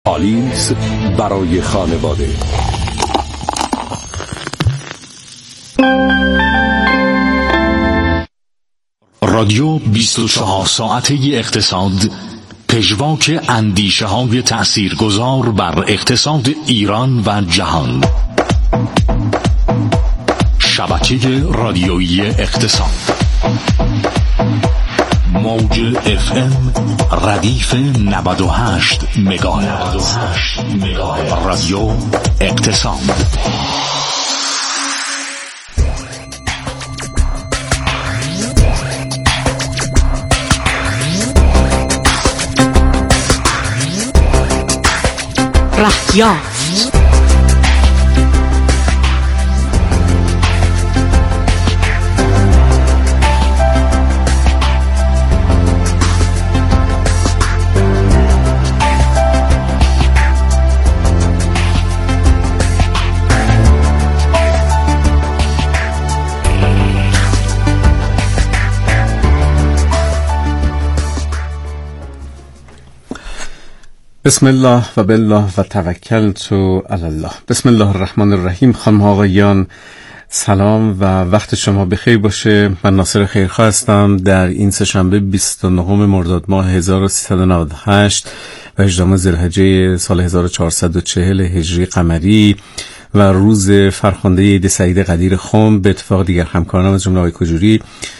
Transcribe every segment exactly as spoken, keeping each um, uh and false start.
آلیس برای خانواده. رادیو بیست و چهار ساعته اقتصاد، پژواک اندیشه های تأثیرگذار بر اقتصاد ایران و جهان. شبکه رادیویی اقتصاد، موج اف ام ردیف نود و هشت مگاهرتز. رادیو اقتصاد. رهیافت. بسم الله و بالله و توکلت علی الله. بسم الله الرحمن الرحیم. خانم آقایان سلام و وقت شما بخیر باشه. من ناصر خیرخواه هستم. در این سه‌شنبه بیست و نهم مرداد ماه هزار و سیصد و نود و هشت و هجدهم ذوالحجه سال هزار و چهارصد و چهل هجری قمری و روز فرخنده عید سعید قدیر خم، به اتفاق دیگر همکارانم از جمله آقای کجوری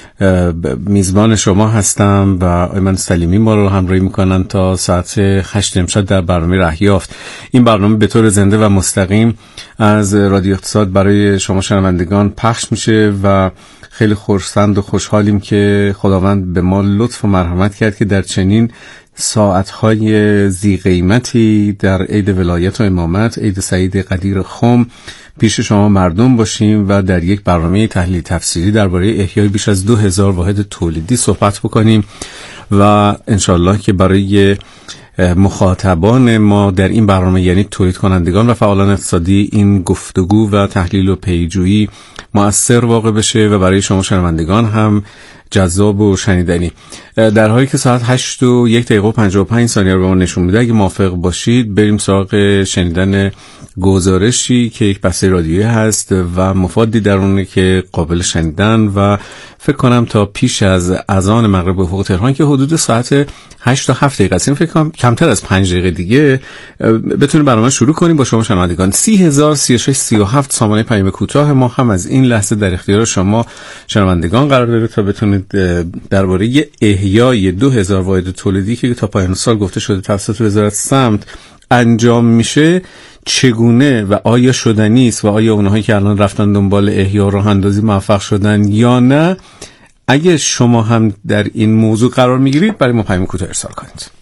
میزبان شما هستم و ایمان سلیمی ما رو همراهی میکنن تا ساعت هشت امشب در برنامه رهیافت. این برنامه به طور زنده و مستقیم از رادیو اقتصاد برای شما شنوندگان پخش میشه و خیلی خرسند و خوشحالیم که خداوند به ما لطف و مرحمت کرد که در چنین ساعتهای ذی قیمتی در عید ولایت و امامت، عید سعید قدیر خم، پیش شما مردم باشیم و در یک برنامه تحلیل تفسیری درباره احیای بیش از دو هزار واحد تولیدی صحبت بکنیم و انشالله که برای مخاطبان ما در این برنامه، یعنی تولید کنندگان و فعالان اقتصادی، این گفتگو و تحلیل و پیجویی مؤثر واقع بشه و برای شما شنوندگان هم جذاب و شنیدنی. در حالی که ساعت هشت و یک دقیقه و پنجاه و پنج ثانیه رو به ما نشون میده، اگه موافق باشید بریم سراغ شنیدن گزارشی که یک بسته رادیویی هست و مفادی در اونه که قابل شنیدن و فکر کنم تا پیش از اذان مغرب به حقوق تهران که حدود ساعت هشت تا هفت دقیقه است، فکر کنم کمتر از پنج دقیقه دیگه بتونیم برنامه شروع کنیم با شما شنوندگان. سی هزار سی و شش سی و هفت سامانه پیام کوتاه ما هم از این لحظه در اختیار شما شنوندگان قرار داره تا بتونید درباره احیای دو هزار واحد تولیدی که تا پایان سال گفته شده توسط وزارت سمت انجام میشه چگونه و آیا شدنی است و آیا اونهایی که الان رفتن دنبال احیا راه اندازی موفق شدن یا نه. اگه شما هم در این موضوع قرار میگیرید برای ما پیام کوتاه ارسال کنید.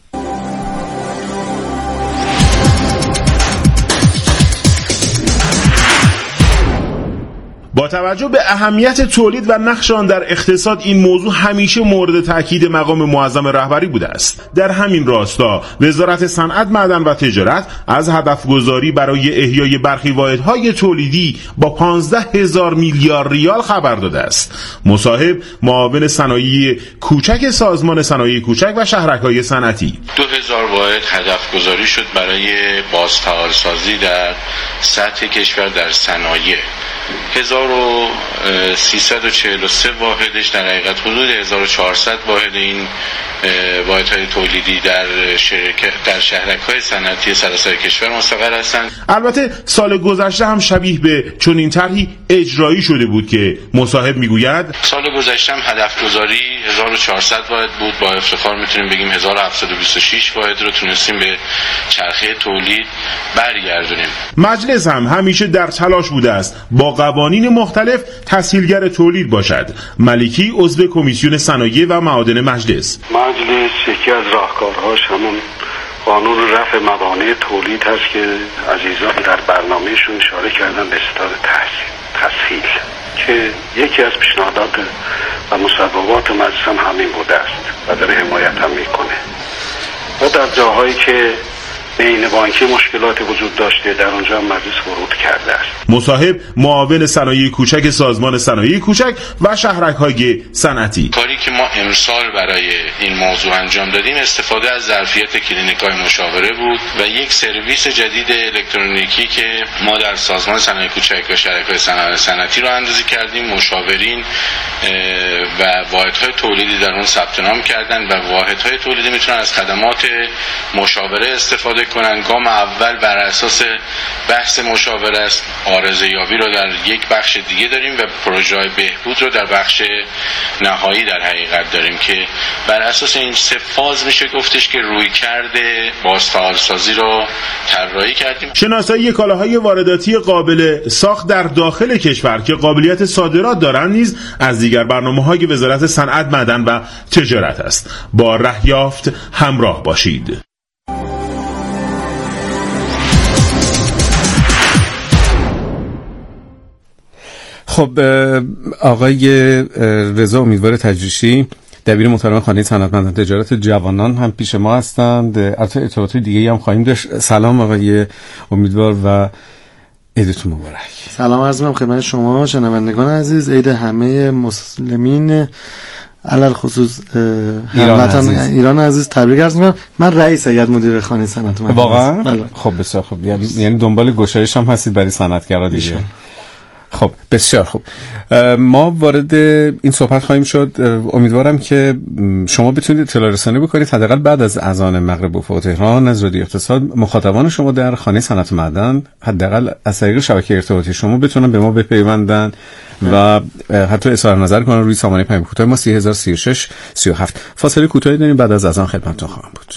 با توجه به اهمیت تولید و نقش آن در اقتصاد، این موضوع همیشه مورد تاکید مقام معظم رهبری بوده است. در همین راستا وزارت صنعت، معدن و تجارت از هدف گذاری برای احیای برخی واحدهای تولیدی با پانزده هزار میلیارد ریال خبر داده است. مصاحب معاون صنایع کوچک سازمان صنایع کوچک و شهرک‌های صنعتی: دو هزار واحد هدف گذاری شد برای بازفعالسازی در سطح کشور در صنایع. هزار و سیصد و چهل و سه واحدش در حقیقت حدود هزار و چهارصد واحد این واحدهای تولیدی در شرکت در شهرک‌های صنعتی سراسر کشور مستقر هستند. البته سال گذشته هم شبیه به چنین طرحی اجرایی شده بود که مصاحب میگوید سال گذشته هم هدف گذاری هزار و چهارصد واحد بود. با افتخار میتونیم بگیم هزار و هفتصد و بیست و شش واحد رو تونستیم به چرخه تولید برگردونیم. مجلس هم همیشه در تلاش بوده است با قوانین مختلف تسهیلگر تولید باشد. ملکی عضو کمیسیون صنایع و معادن مجلس: مجلس یکی از راهکارهاش همون قانون رفع موانع تولید هست که عزیزان در برنامهشون اشاره کردن به اصطلاح تسهیل، که یکی از پیشنهادات و مصوبات مجلس هم همین بوده است و داره حمایت هم میکنه. و در جاهایی که بین بانکی مشکلات وجود داشته در اونجا هم مجلس ورود کرده است. مصاحب معاون صنایع کوچک سازمان صنایع کوچک و شهرک‌های صنعتی. کاری که ما امسال برای این موضوع انجام دادیم استفاده از ظرفیت کلینیک‌های مشاوره بود و یک سرویس جدید الکترونیکی که ما در سازمان صنایع کوچک و شرکت‌های صنعتی را اندازی کردیم. مشاورین و واحدهای تولیدی در اون ثبت نام کردن و واحدهای تولیدی میتونن از خدمات مشاوره استفاده کنن. گام اول بر اساس بحث مشاوره است، عارضه یابی رو در یک بخش دیگه داریم و پروژه بهبود رو در بخش نهایی در حقیقت داریم که بر اساس این سه فاز میشه گفتش که روی کرده بازفعالسازی رو طراحی کردیم. شناسایی کالاهای وارداتی قابل ساخت در داخل کشور که قابلیت صادرات دارند نیز از دیگر برنامه‌های وزارت صنعت، معدن و تجارت است. با رهیافت همراه باشید. خب آقای رضا امیدوار تجریشی، دبیر محترم خانه صنعت معدن تجارت جوانان هم پیش ما هستند. البته ارتباط دیگه هم خواهیم داشت. سلام آقای امیدوار و عیدتون مبارک. سلام عرض می‌کنم خدمت شما شنوندگان عزیز. عید همه مسلمین علل خصوص ایران عزیز. ایران عزیز تبریک عرض می‌کنم. من رئیس هیئت مدیره خانه صنعت معدن. واقعا؟ خب بسیار خوب. یعنی دنبال گشایش هم هستید برای صنعتگرا دیگه. خب بسیار خوب. ما وارد این صحبت خواهیم شد. امیدوارم که شما بتونید اطلاع رسانی بکنید حداقل بعد از اذان مغرب افق تهران از رادیو اقتصاد مخاطبان شما در خانه صنعت معدن حداقل از طریق شبکه ارتباطی شما بتونن به ما بپیوندن و حتی اظهار نظر کنن روی سامانه پیام کوتاه ما سه هزار و سی و شش سی و هفت. فاصله کوتاهی داریم، بعد از اذان خدمتتون خواهم بود.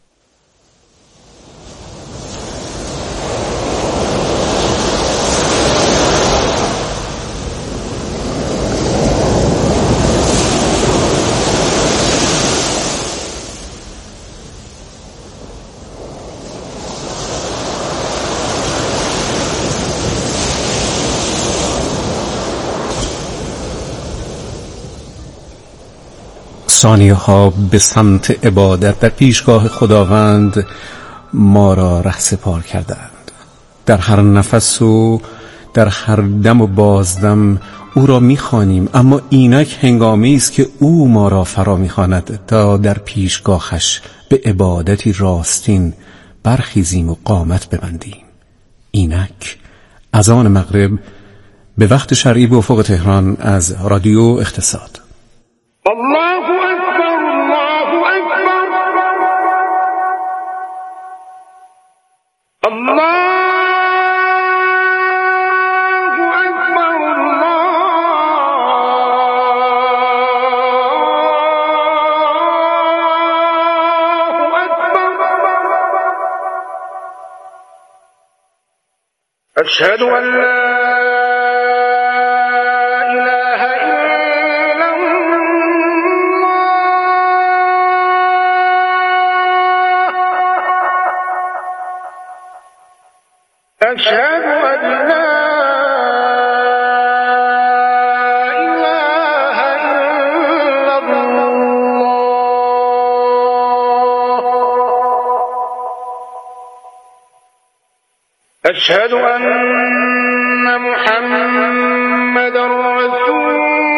ثانیه ها به سمت عبادت در پیشگاه خداوند ما را رهسپار کردند. در هر نفس و در هر دم و بازدم او را می‌خوانیم، اما اینک هنگامی است که او ما را فرا می‌خواند تا در پیشگاهش به عبادتی راستین برخیزیم و قامت ببندیم. اینک اذان مغرب به وقت شرعی به افق تهران از رادیو اقتصاد. الله اکبر، الله اکبر، الله اکبر، الله اکبر. اشهد ان لا أشهد أن لا إله إلا الله. أشهد أن محمد رسول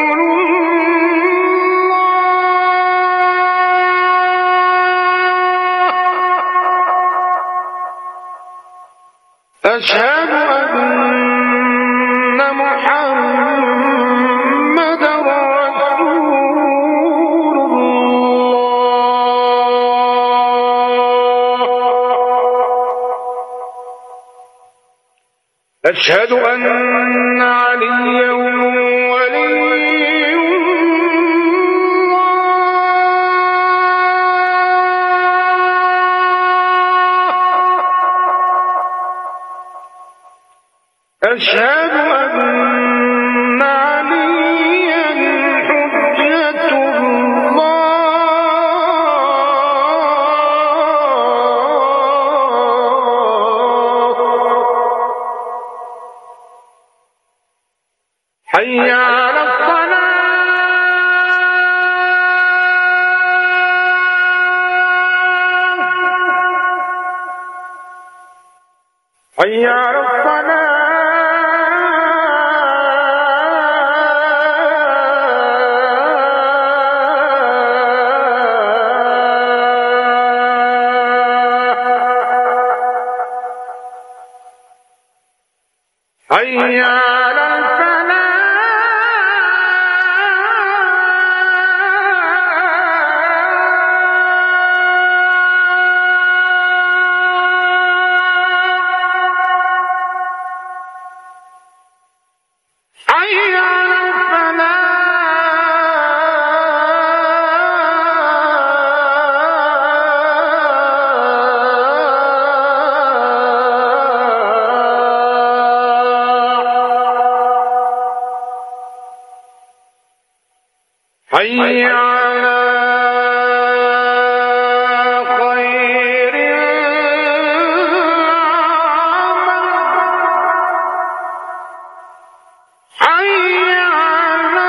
أشهد أن محمد رسول الله. أشهد أن عليا ولي أشهد أن عليا حجة الله. حي على الصلاة. حي على الصلاة. حي على الفلاح حي على الفلاح حي على خير العمل حي على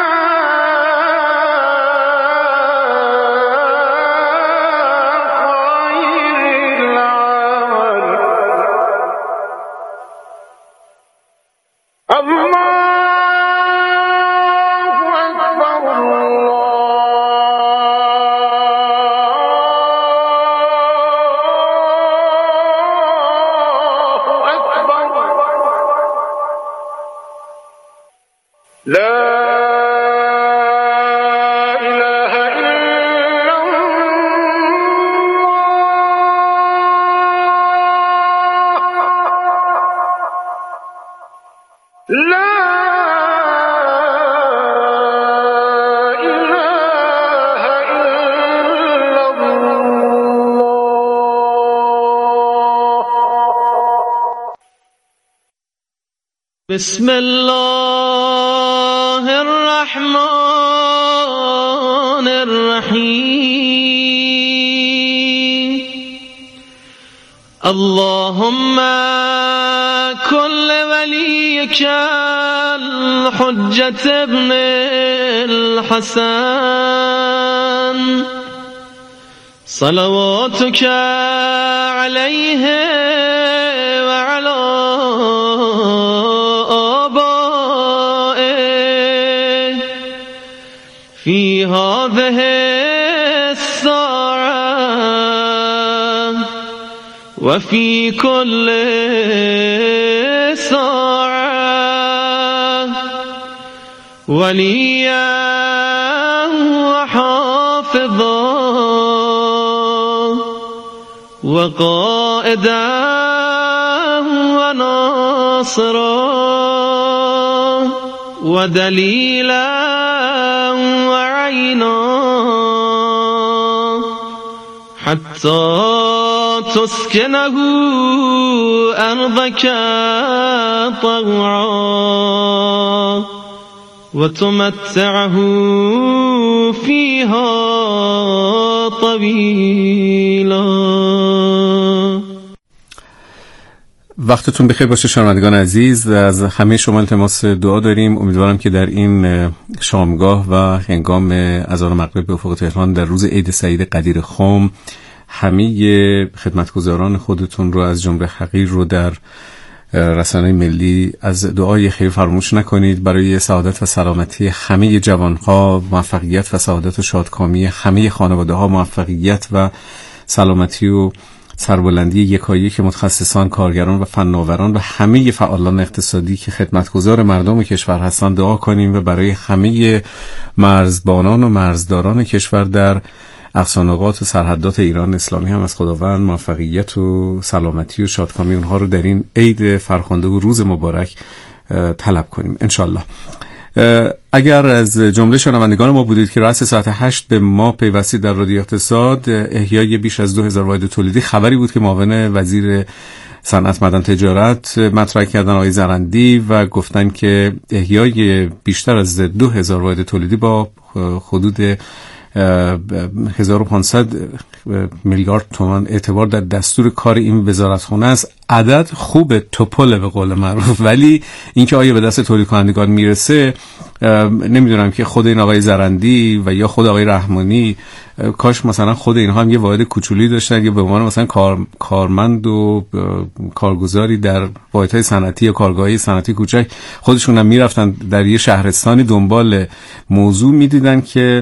خير العمل الله لا إله إلا الله لا إله إلا الله. بسم الله الرحمن الرحيم. اللهم كل وليك الحجة ابن الحسن صلواتك عليه وعلى آبائه في هذه الساعة وفي كل ساعة وليا وحافظا وقائدا وناصرا ودليلا وعينا حتى تسكنه أرضك طوعا وتمتعه فيها طويلا. وقتتون بخیر باشه شنوندگان عزیز. از همه شما التماس دعا داریم. امیدوارم که در این شامگاه و هنگام اذان مغرب به افق تهران در روز عید سعید قدیر خم همه خدمتگزاران خودتون رو از جمله حقیر رو در رسانه‌های ملی از دعای خیر فراموش نکنید. برای سعادت و سلامتی همه جوانها، موفقیت و سعادت و شادکامی همه خانواده‌ها، موفقیت و سلامتی و سربلندی یکایک متخصصان، کارگران و فناوران و همه فعالان اقتصادی که خدمتگزار مردم کشور هستند دعا کنیم و برای همه مرزبانان و مرزداران کشور در اقصانقاط و سرحدات ایران اسلامی هم از خداوند موفقیت و سلامتی و شادکامی اونها رو در این عید فرخنده و روز مبارک طلب کنیم انشالله. اگر از جمله شنوندگان ما بودید که رأس ساعت هشت به ما پیوستید در رادیو اقتصاد، احیای بیش از دو هزار واحد تولیدی خبری بود که معاون وزیر صنعت معدن تجارت مطرح کردن آقای زرندی و گفتن که احیای بیشتر از دو هزار واحد تولیدی با حدود هزار و پانصد میلیارد تومان اعتبار در دستور کار این وزارتخانه است. عدد خوب توپله به قول معروف، ولی اینکه آیا به دست تولید کنندگان میرسه نمیدونم که خود این آقای زرندی و یا خود آقای رحمانی کاش مثلا خود اینها هم یه واحد کوچولی داشتن یا به عنوان مثلا کار، کارمند و کارگزاری در واحدهای صنعتی یا کارگاهی صنعتی کوچک خودشون هم میرفتن در یه شهرستانی دنبال موضوع میدیدن که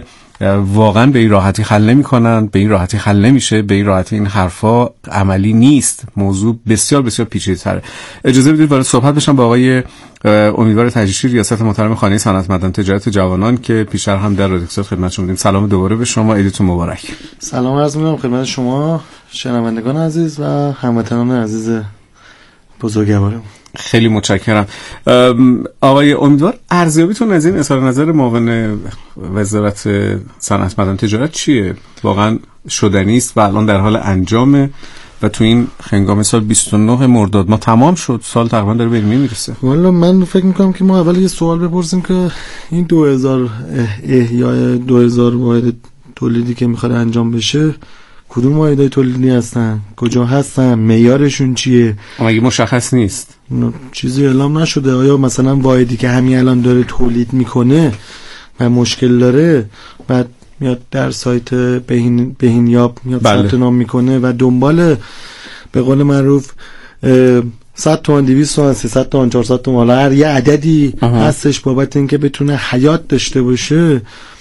واقعا به این راحتی حل نمی‌کنن، به این راحتی حل نمیشه، به این راحتی این حرفا عملی نیست. موضوع بسیار بسیار پیچیده‌تره. اجازه بدید وارد صحبت بشم با آقای امیدوار تجریشی، ریاست محترم خانه صنعت معدن تجارت جوانان که پیشتر هم در رادیو اقتصاد خدمتتون بودیم. سلام دوباره به شما، عیدتون مبارک. سلام عرض می‌کنم خدمت شما شنوندگان عزیز و هموطنان عزیز بزرگوارم. خیلی متشکرم. آقای امیدوار، ارزیابیتون از این اظهار نظر معاون وزارت صنعت معدن تجارت چیه؟ واقعا شدنی است و الان در حال انجامه و تو این خنگام سال بیست و نه مرداد ما تمام شد، سال تقریبا داره به این میرسه. والا من فکر میکنم که ما اول یه سوال بپرسیم که این دو هزار احیای دو هزار واحد تولیدی که میخواد انجام بشه کدوم واحدهای تولیدی هستن، کجا هستن، معیارشون چیه؟ مگه مشخص نیست؟ چیزی اعلام نشده. آیا مثلا واحدی که همین الان داره تولید میکنه و مشکل داره بعد میاد در سایت بهین بهینیاب میاد بله. ثبت نام میکنه و دنبال به قول معروف صد تومن دویست تومن سیصد تومن چهارصد تومن هر یه عددی هستش بابت اینکه بتونه حیات داشته باشه،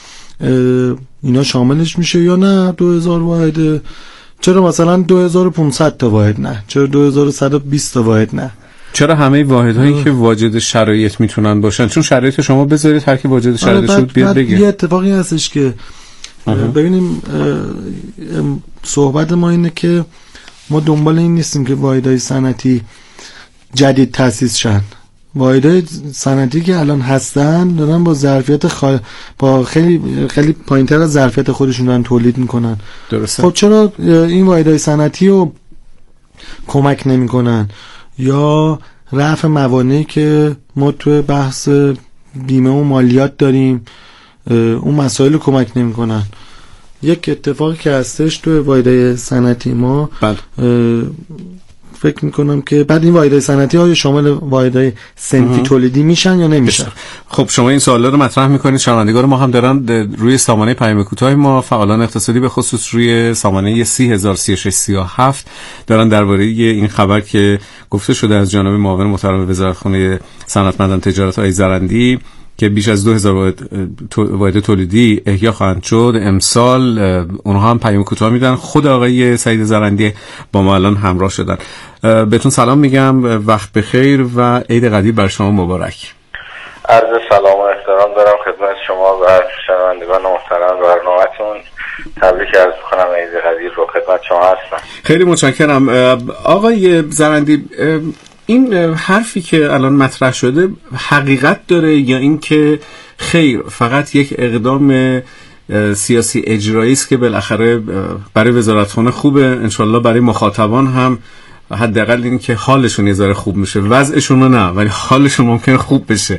اینا شاملش میشه یا نه؟ دو هزار واحد چرا مثلا دو هزار و پانصد تا واحد نه؟ چرا دو هزار و صد و بیست تا واحد نه؟ چرا همه واحدهایی که واجد شرایط میتونن باشن؟ چون شرایط شما بذارید هر کی واجد شرایط شد بیاد بگه. یه اتفاقی هستش که ببینیم صحبت ما اینه که ما دنبال این نیستیم که واحدهای صنعتی جدید تأسیس شن. واحدهای صنعتی که الان هستن دارن با ظرفیت خال... با خیلی خیلی پایینتر از ظرفیت خودشون دارن تولید میکنن. درسته. خب چرا این واحدهای صنعتی رو کمک نمیکنن یا رفع موانعی که ما تو بحث بیمه و مالیات داریم اون مسائل رو کمک نمیکنن؟ یک اتفاقی که هستش تو واحدهای صنعتی ما بله. فکر میکنم که بعد این واحدهای صنعتی ها شامل واحدهای صنفی تولیدی میشن یا نمیشن؟ خب شما این سوالا رو مطرح میکنید، شنوندگان ما هم دارن روی سامانه پیام کوتاه ما فعالان اقتصادی به خصوص روی سامانه سی هزار و سی و شش سی و هفت دارن درباره این خبر که گفته شده از جانب معاون محترم وزارت خانه صنعت معدن تجارت آقای زرندی که بیش از دو هزار واحد تولیدی احیا خواهند شد امسال، اونها هم پیام کوتاه میدن. خود آقای سعید زرندی با ما الان همراه شدن. بهتون سلام میگم، وقت بخیر و عید قدیر بر شما مبارک. عرض سلام و احترام دارم خدمت شما و شنوندگان محترم برنامه‌تون. تبریک عرض می‌کنم، عید قدیر رو خدمت شما هستم. خیلی متشکرم. آقای زرندی، این حرفی که الان مطرح شده حقیقت داره یا اینکه خیر فقط یک اقدام سیاسی اجرایی است که بالاخره برای وزارتخانه خوبه، انشالله برای مخاطبان هم حداقل این که حالشون یه ذره خوب میشه، وضعشون رو نه ولی حالشون ممکنه خوب بشه؟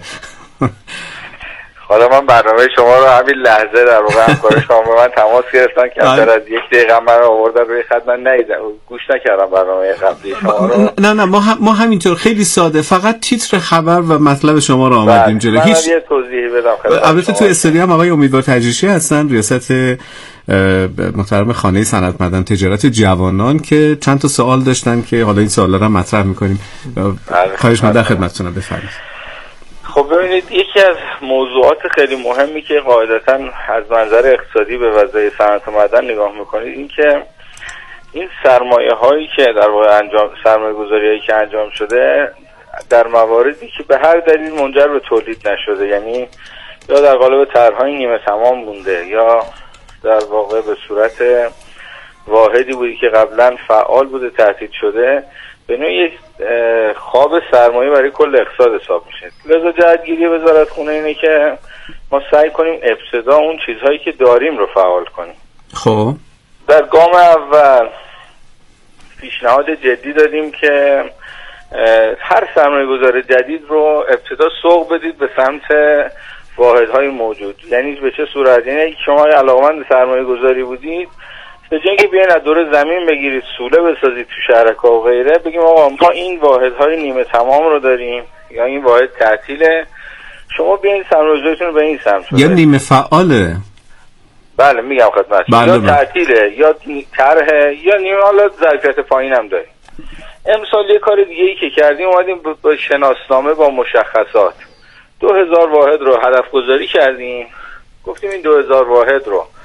حالا من برنامه شما رو همین لحظه در واقع همکار شما به من تماس گرفتن که کمتر از یک دقیقه من رو آوردن روی خط، من ندیدم، گوش نکردم برنامه قبلی شما رو. نه نه ما هم ما همینطور خیلی ساده فقط تیتر خبر و مطلب شما رو آمدیم جلو. هیچ من یه توضیحی بدم خدمت. البته تو استودیو هم آقای امیدوار تجریشی هستن، ریاست محترم خانه صنعت معدن تجارت جوانان، که چند تا سوال داشتن که حالا این سوالا رو مطرح می‌کنیم. خواهش می‌کنم در خدمتتونم، بفرمایید. خب ببینید، یکی از موضوعات خیلی مهمی که قاعدتاً از منظر اقتصادی به وضعیت صنعت معدن نگاه میکنید این که این سرمایه هایی که در واقع انجام سرمایه گذاری هایی که انجام شده در مواردی که به هر دلیل منجر به تولید نشده، یعنی یا در قالب طرح‌های نیمه تمام مونده یا در واقع به صورت واحدی بودی که قبلا فعال بوده تعطیل شده، به نوعی یک خواب سرمایه برای کل اقتصاد حساب میشه. لذا جهتگیری وزارتخونه اینه که ما سعی کنیم ابتدا اون چیزهایی که داریم رو فعال کنیم. خب در گام اول پیشنهاد جدی دادیم که هر سرمایه گذار جدید رو ابتدا سوق بدید به سمت واحدهای موجود. یعنی به چه صورت؟ یعنی شما علاقمند سرمایه گذاری بودید، به جای اینکه بیاین از دور زمین بگیرید سوله بسازید تو شهرک و غیره، بگیم آقا ما این واحدهای نیمه تمام رو داریم یا این واحد تعطیله، شما بیاین سرمایه‌گذاریتون رو به این سمت یا نیمه فعاله. بله میگم خدمتتون، بله یا بله. تعطیله یا طرحه یا نیمه حالا ظرفیت پایین هم داریم. امسال یه کار دیگه ای که کردیم، اومدیم با شناسنامه با مشخصات دو هزار واحد رو هدف گذاری کردیم، گفتیم این دو هزار واحد رو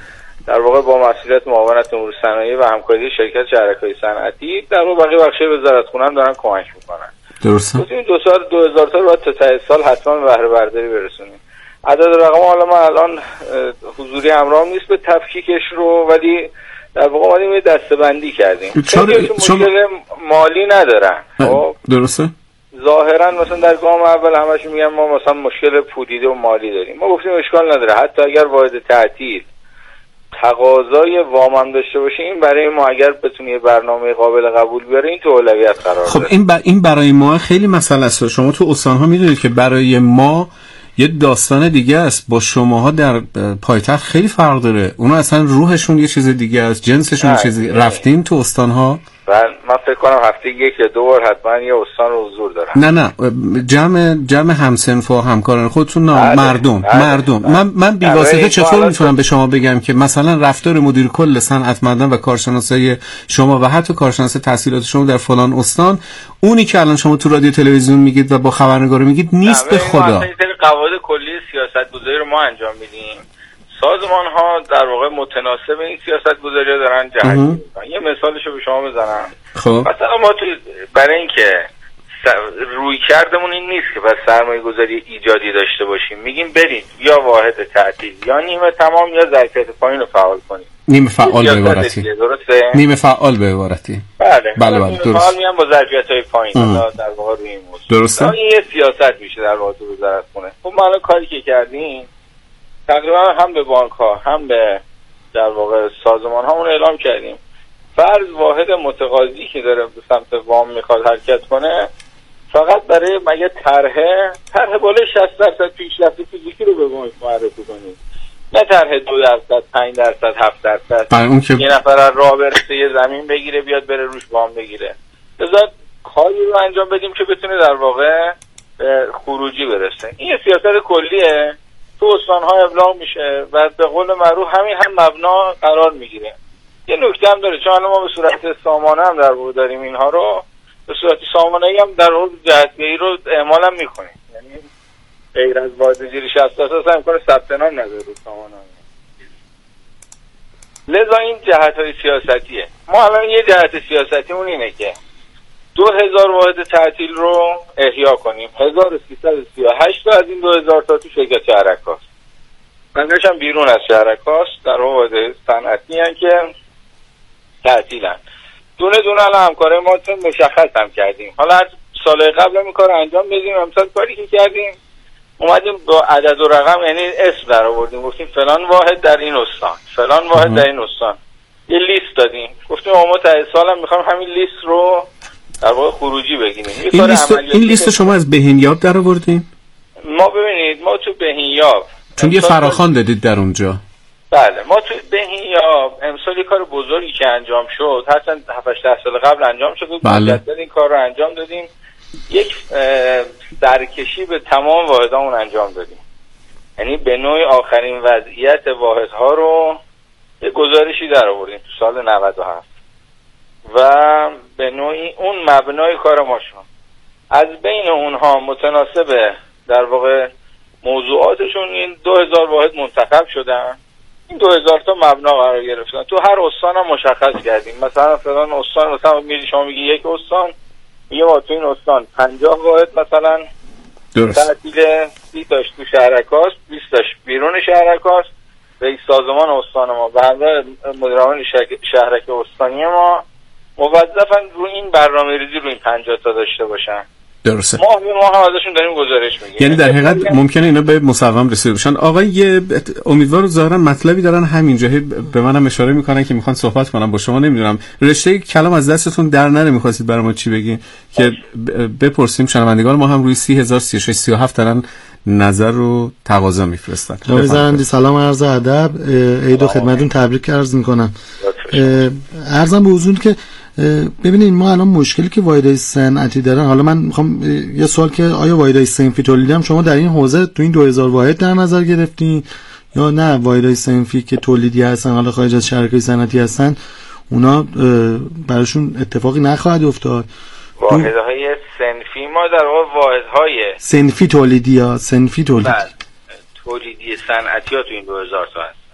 در واقع با مسئولیت معاونت امور صنایع و همکاری شرکت شهرک‌های صنعتی در واقع بقیه بخش‌های وزارتخونه هم دارن کمک میکنن. درسته. این دو سال دو هزار تا رو باید تا ته سال حتما بهره برداری برسونیم. عدد رقم حالا من الان حضوری همراه نیست به تفکیکش رو، ولی در واقع اومدیم یه دسته‌بندی کردیم. خیلی مشکل مالی ندارن. خب درسته. ظاهرا مثلا در گام اول همشون میگن ما مثلا مشکل پولیده و مالی داریم. ما گفتیم اشکال نداره، حتی اگر واحد تعطیل تقاضای وام هم داشته باشه، این برای ما اگر بتونه یه برنامه قابل قبول بیاره این تو اولویت قرار خب داره. این ب... این برای ما خیلی مسئله است. شما تو استان‌ها میدونید که برای ما یه داستان دیگه است، با شماها در پایتخت خیلی فرق داره. اونا اصلا روحشون یه چیز دیگه است، جنسشون یه چیز دیگه. رفتیم تو استان‌ها؟ من فکر کنم هفته یک یا دو بار حتما یه استان رو حضور دارم. نه نه جمع جمع همسنف و همکاران خودتون نه بله. مردم بله. مردم بله. من من بی‌واسطه چطور میتونم به شما بگم که مثلا رفتار مدیر کل صنعت معدن و کارشناسای شما و حتی کارشناس تحصیلات شما در فلان استان، اونی که الان شما تو رادیو تلویزیون میگید و با خبرنگار میگید نیست به خدا. این قواعد کلی سیاست‌گذاری رو ما انجام میدیم. سازمان ها در واقع متناسب این سیاست گذاری ها دارن جهت میکنن. یه مثالشو به شما بزنم. خب مثلا ما تو برای اینکه روی کردمون این نیست که بس سرمایه گذاری ایجادی داشته باشیم، میگیم برید یا واحد تعطیل یا نیمه تمام یا ظرفیت پایین رو فعال کنیم. نیمه فعال به عبارتی. درسته؟ نیمه فعال به عبارتی. بله. بله بله درست. فعال میگن با ظرفیت‌های پایین در واقع روی این موضوع. درسته؟ این یه سیاست میشه در واقع وزارتخونه. خب ما الان کاری که کردیم تقریبا هم به بانک ها هم به در واقع سازمان ها اون اعلام کردیم فرض واحد متقاضی که داره به سمت وام میخواد حرکت کنه فقط برای مگه طرحه طرح بالای شصت درصد پیشرفت فیزیکی رو به بانک معرفی کنید، نه طرح دو درصد پنج درصد هفت درصد اون که یه نفر راه برسه یه زمین بگیره بیاد بره روش وام بگیره. لذا کاری رو انجام بدیم که بتونه در واقع به خروجی برسه. این سیاست کلیه تو استان‌ها ابلاغ میشه و به قول معروف همین هم مبنا قرار میگیره. یه نکته هم داره، چون ما به صورت سامانه هم در واقع داریم اینها رو، به صورت سامانه‌ای هم در واقع جهت‌گیری رو اعمال هم میکنیم. یعنی غیر از واحد جیری شصت اساس امکان ثبت نام نداره رو سامانه. لذا این جهت‌های سیاستیه. ما الان یه جهت سیاسیمون اینه که دو هزار واحد تعطیل رو احیا کنیم. هزار و سیصد و سی و هشت تا از این دو هزار تا تو شرکت شهرک‌هاست. بقیه‌اش هم بیرون از شهرک‌هاست در واحد صنعتی هستن که تعطیلن. دونه دونه الان همکارای ما مشخص هم کردیم. حالا از سال قبل این کارو انجام بدیم، امسال کاری که کردیم اومدیم با عدد و رقم یعنی اسم در آوردیم، گفتیم فلان واحد در این استان، فلان واحد در این استان. یه لیست دادیم. گفتیم ما تا سال هم می‌خوام همین لیست رو در واقع خروجی بگیریم. این لیست این لیست شما از بهینیاب در آوردین؟ ما ببینید ما تو بهینیاب چون یه فراخوان دادید در اونجا. بله ما تو بهینیاب امسال کار بزرگی که انجام شد، حتی هفت هشت سال قبل انجام شد، بله. این کار رو انجام دادیم. یک درکشی به تمام واحدامون انجام دادیم. یعنی به نوعی آخرین وضعیت واحدها رو یه گزارشی در آوردیم تو سال نود و هفت و به نوعی اون مبنای کار ما شد. از بین اونها متناسب در واقع موضوعاتشون این دو هزار واحد منتخب شدن. این دو هزار تا مبنا قرار گرفتن. تو هر استان هم مشخص کردیم. مثلا فلان استان مثلا میری شما میگی یک استان میگه ما تو این استان پنجاه واحد مثلا درست تعطیل، سی تاش تو شهرکاست، بیست تاش بیرون شهرکاست. رئیس سازمان استان ما و همراه مدیرعامل شهرک استانی ما موظفن رو این برنامه‌ریزی رو این پنجاه تا داشته باشن. درسته. ما ما هم ازشون داریم گزارش میگیریم. یعنی در حقیقت ممکنه اینا به مصوم رسیده باشن. آقای امیدوار ظاهرا مطلبی دارن همینجا به منم اشاره میکنن که میخوان صحبت کنم با شما. نمیدونم رشته کلام از دستتون در نره، میخواستید برای ما چی بگین که بپرسیم. شنوندگان ما هم روی سی هزار سی و شش سی و هفت دارن نظر رو تقاضا میفرستن. جناب زرندی سلام عرض ادب، عید و خدمتتون تبریک عرض میکنم. عرضم به حضور که ببینید ما الان مشکلی که واحدهای صنعتی دارن، حالا من میخوام یه سوال که آیا واحدهای صنفی تولیدی هم شما در این حوزه تو این دو هزار واحد در نظر گرفتین یا نه واحدهای صنفی که تولیدی هستن حالا خارج از شرکای صنعتی هستن اونا براشون اتفاقی نخواهد افتاد؟ واحدهای صنفی ما در واقع واحدهای صنفی تولیدی یا صنفی تولیدی بله تولیدی صنعتی ها تو این دو هزار تا هست.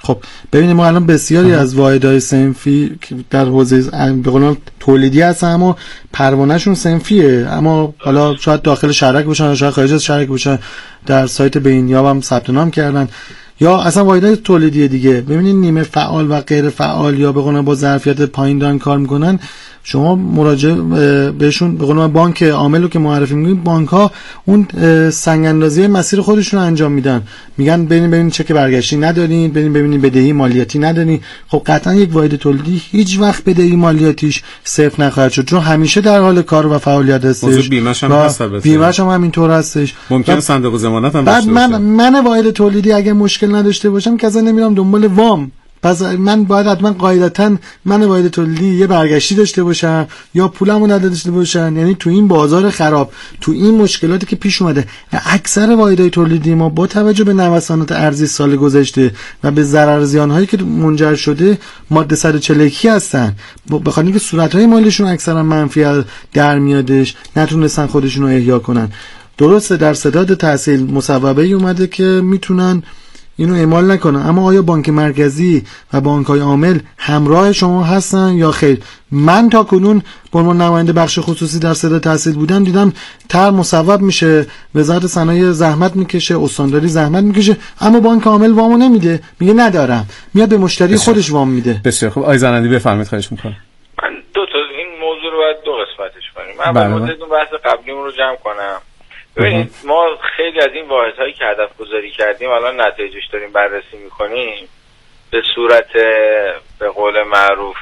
خب ببینید ما الان بسیاری از واحدهای صنفی که در حوزه به قول تولیدی هستن اما پروانهشون صنفیه، اما حالا شاید داخل شهرک باشن یا شاید خارج از شهرک باشن، در سایت بینیاب هم ثبت نام کردن، یا اصلا واحدهای تولیدی دیگه. ببینید نیمه فعال و غیر فعال یا به قول با ظرفیت پایین دارن کار میکنن، شما مراجعه بهشون به قول بانک عامل رو که معرفی می‌کنید، بانک‌ها اون سنگ اندازی مسیر خودشون رو انجام میدن، میگن ببینید ببینید چک برگشتی ندارین، ببینید ببینید بدهی مالیاتی ندارین. خب قطعا یک واحد تولیدی هیچ وقت بدهی مالیاتیش صفر نخواهد شد، چون همیشه در حال کار و فعالیت هستش. موضوع بیمه‌ش هم هست، بیمه‌ش هم همینطور هستش. ممکنه صندوق ضمانت هم داشته باشه. من من واحد تولیدی اگه مشکل نداشته باشم که اصلا نمیرم دنبال وام، پس من باید حتما قاعدتاً من واحد تولیدی یه برگشتی داشته باشم یا پولمو نداشته باشن. یعنی تو این بازار خراب، تو این مشکلاتی که پیش اومده و اکثر واحدهای تولیدی ما با توجه به نوسانات ارزی سال گذشته و به ضرر زیان‌هایی که منجر شده ماده صد و چهل و یک هستن، بخاطر اینکه صورت‌های مالیشون اکثرا منفی در میادش، نتونستن خودشون رو احیا کنن. درسته در سداد تحصیل مصوبه‌ای اومده که میتونن اینو اعمال نکنن، اما آیا بانک مرکزی و بانک‌های عامل همراه شما هستن یا خیر؟ من تا کنون به عنوان نماینده بخش خصوصی در سداد تحصیل بودم، دیدم طرح مصوب میشه، وزارت صنایع زحمت میکشه، استانداری زحمت میکشه، اما بانک عامل وامو نمیده، میگه ندارم، میاد به مشتری بسیار. خودش وام میده. بسیار خوب. آقای زرندی بفرمایید، خواهش میکنم. من دو تا این موضوع رو باید دو قسمتش کنیم. من باید اون بحث قبلیمون رو جمع کنم. ببینید ما خیلی از این واحدهایی که هدف گذاری کردیم الان نتایجش داریم بررسی میکنیم، به صورت به قول معروف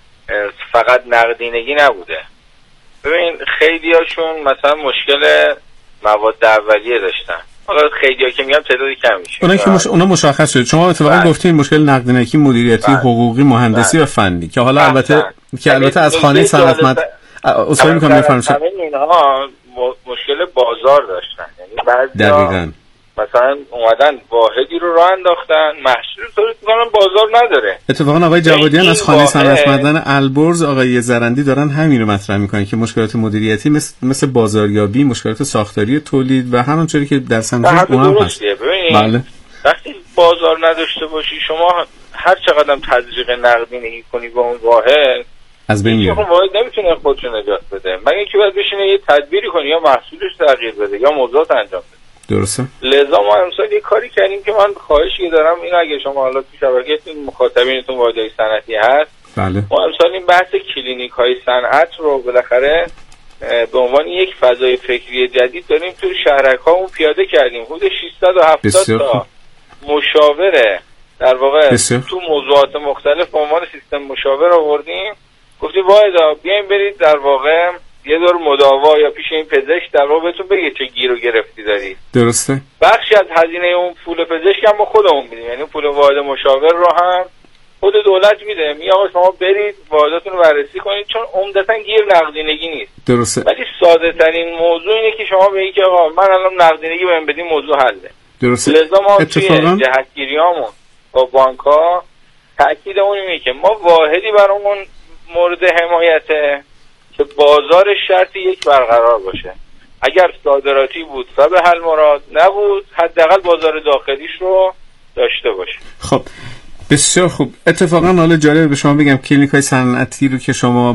فقط نقدینگی نبوده. ببین خیلی هاشون مثلا مشکل مواد اولیه داشتن، حالا خیلی ها که میگم تعدادی کم میشه، اونا که مش... اونا مشخص شد. شما اتفاقا گفتین مشکل نقدینگی، مدیریتی، بله. حقوقی، مهندسی بله. و فنی که حالا بله. البته بله. که البته از خانه صنعتمند اصلا میکنم بفرمایید. اینها مشکل بازار داشتن، یعنی بعضیا مثلا اومدن واحدی رو راه انداختن، محصول تولید میکنن، بازار نداره. اتفاقا آقای جوادیان از خانه صنعت معدن البرز، آقای زرندی دارن همین رو مطرح میکنن که مشکلات مدیریتی مثل مثل بازاریابی، مشکلات ساختاری تولید و همونطوری که در صنعت اونم هست. بله. وقتی بازار نداشته باشی شما هر چقدر تزریق نقدینگی کنی با اون واحد از بین میره. واحد نمیتونه خودش نجات بده، مگر اینکه باید بشینه یه تدبیری کنه یا محصولش تغییر بده یا موضوعات انجام بده. درسته. لذا ما امسال یه کاری کردیم که من خواهشی دارم این، اگه شما حالا تو شبکه‌تون مخاطبینتون واحدهای صنعتی هست، بله. ما امسال این بحث کلینیک های صنعت رو بالاخره به عنوان یک فضای فکری جدید داریم تو شهرک‌هامون پیاده کردیم. حدود ششصد و هفتاد تا مشاوره در واقع بسیار. تو موضوعات مختلف به عنوان سیستم مشاور آوردیم، گفتیم واحدا بیاین برید در واقع یه دور مداوا یا پیش این پزشک در واقع بهتون بگه چه گیر و گرفتی داری. درسته. بخشی از هزینه اون پول پزشک هم ما خودمون میدیم، یعنی پول واحد مشاور رو هم خود دولت میده، میگه آقا شما برید واحداتون رو بررسی کنید، چون عمدتاً گیر نقدینگی نیست. درسته. ولی ساده ترین موضوع اینه که شما بگید که آقا من الان نقدینگی بهم بدین موضوع حله. درسته. لذا ما اتفاقاً توی جهتگیریامون با بانک‌ها تاکید اون اینه که ما واحدی برامون مورد حمایته که بازار شرطی یک برقرار باشه. اگر صادراتی بود فبه حل مراد، نبود حداقل بازار داخلیش رو داشته باشه. خب بسیار خوب. اتفاقا حالا جالب به شما بگم کلینیک‌های صنعتی رو که شما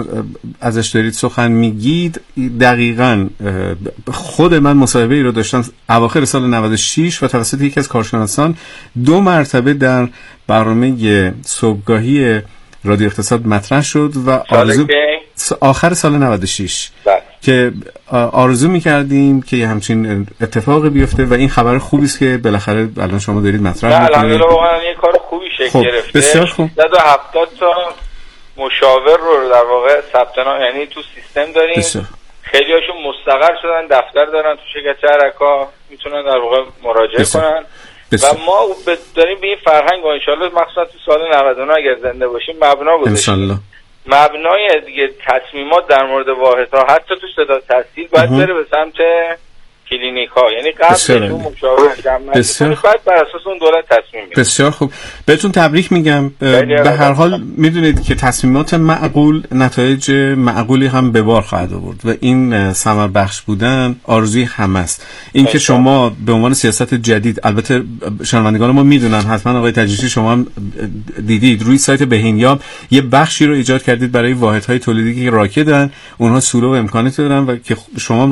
ازش دارید سخن میگید، دقیقاً خود من مصاحبه‌ای رو داشتم اواخر سال نود و شش و توسط یکی از کارشناسان دو مرتبه در برنامه صبحگاهی رادیو اقتصاد مطرح شد و آرزو آخر سال نود و شش بله. که آرزو می‌کردیم که یه همچین اتفاقی بیفته و این خبر خوبی است که بالاخره الان شما دارید مطرح می‌کنید. الحمدلله واقعا یه کار خوبی شکل خب. گرفته. بسیار خوب. صد و هفتاد تا مشاور رو در واقع ثبت نام یعنی تو سیستم داریم. بسیار. خیلی هاشون مستقر شدن، دفتر دارن تو شرکت شهرک‌ها، میتونن در واقع مراجعه بسیار. کنن. بسیار. و ما داریم به این فرهنگ و انشالله مخصوصا تو سال نود و نه اگر زنده باشیم مبنا گذاشتیم. انشالله. مبنای دیگه تصمیمات در مورد واحدها حتی تو سداد تحصیل باید بره به سمت کلینیک ها، یعنی قبل اون مشاوره جمعی بعد بر اساس اون دولت تصمیم میگیره. بسیار خوب، بهتون تبریک میگم. به هر حال میدونید که تصمیمات معقول نتایج معقولی هم به بار خواهد آورد و این ثمر بخش بودن آرزوی همه است. این که شما به عنوان سیاست جدید، البته شنوندگان ما میدونن حتما آقای تجریشی شما هم دیدید روی سایت بهینیاب یه بخشی رو ایجاد کردید برای واحدهای تولیدی که راکدن، اونها سولو و امکاناتی دارن و که شما